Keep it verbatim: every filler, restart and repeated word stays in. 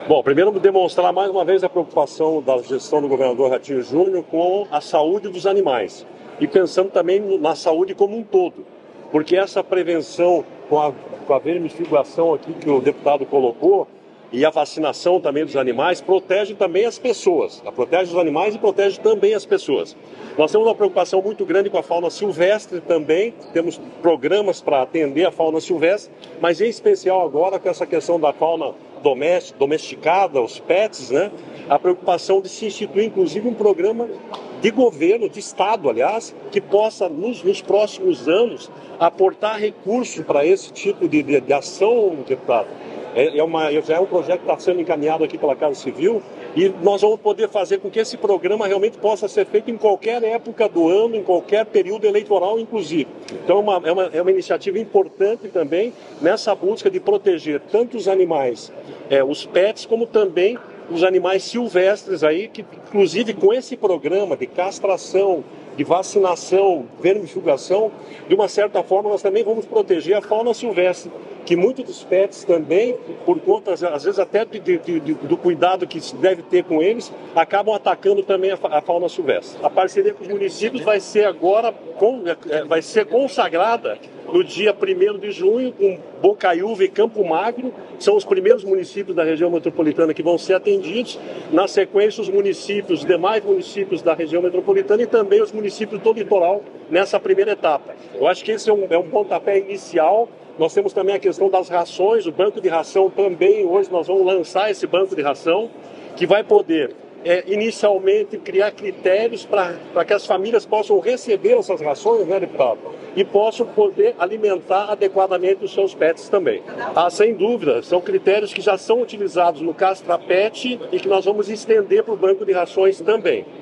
Bom, primeiro demonstrar mais uma vez a preocupação da gestão do governador Ratinho Júnior com a saúde dos animais e pensando também na saúde como um todo, porque essa prevenção com a, com a vermifugação aqui que o deputado colocou e a vacinação também dos animais protege também as pessoas, protege os animais e protege também as pessoas. Nós temos uma preocupação muito grande com a fauna silvestre também, temos programas para atender a fauna silvestre, mas em especial agora com essa questão da fauna domesticada, os pets, né? A preocupação de se instituir inclusive um programa de governo, de Estado, aliás, que possa nos, nos próximos anos aportar recursos para esse tipo de, de, de ação, deputado. É, é uma, já é um projeto que está sendo encaminhado aqui pela Casa Civil e nós vamos poder fazer com que esse programa realmente possa ser feito em qualquer época do ano, em qualquer período eleitoral, inclusive. Então é uma, é uma, é uma iniciativa importante também nessa busca de proteger tanto os animais, é, os pets, como também os animais silvestres aí, que inclusive com esse programa de castração, de vacinação, vermifugação, de uma certa forma nós também vamos proteger a fauna silvestre, que muitos dos pets também, por conta, às vezes até de, de, de, do cuidado que se deve ter com eles, acabam atacando também a, a fauna silvestre. A parceria com os municípios vai ser agora, com, vai ser consagrada no dia primeiro de junho, com Bocaiúva e Campo Magro, são os primeiros municípios da região metropolitana que vão ser atendidos. Na sequência, os municípios, os demais municípios da região metropolitana e também os municípios do litoral nessa primeira etapa. Eu acho que esse é um, é um pontapé inicial. Nós temos também a questão das rações, o banco de ração também, hoje nós vamos lançar esse banco de ração, que vai poder, é, inicialmente, criar critérios para que as famílias possam receber essas rações, né, deputado? E possam poder alimentar adequadamente os seus pets também. Ah, sem dúvida, são critérios que já são utilizados no Castra Pet e que nós vamos estender para o banco de rações também.